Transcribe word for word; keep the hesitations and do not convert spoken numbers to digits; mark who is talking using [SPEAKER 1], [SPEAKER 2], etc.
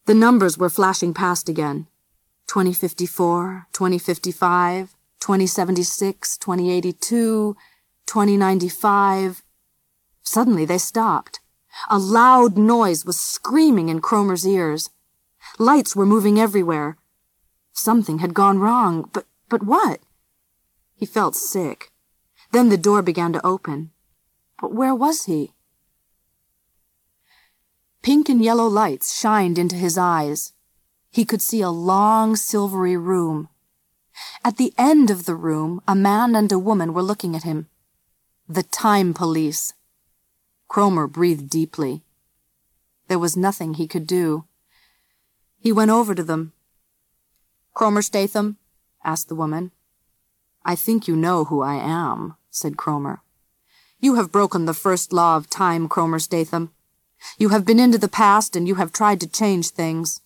[SPEAKER 1] The numbers were flashing past again. twenty fifty-four, twenty fifty-five, twenty seventy-six, twenty eighty-two, twenty ninety-five. Suddenly they stopped. A loud noise was screaming in Cromer's ears. Lights were moving everywhere. Something had gone wrong, but, but what? He felt sick. Then the door began to open. But where was he? Pink and yellow lights shined into his eyes. He could see a long, silvery room. At the end of the room, a man and a woman were looking at him. The time police. Cromer breathed deeply. There was nothing he could do. He went over to them. "Cromer Statham?" asked the woman. "I think you know who I am," said Cromer. "You have broken the first law of time, Cromer Statham. You have been into the past and you have tried to change things.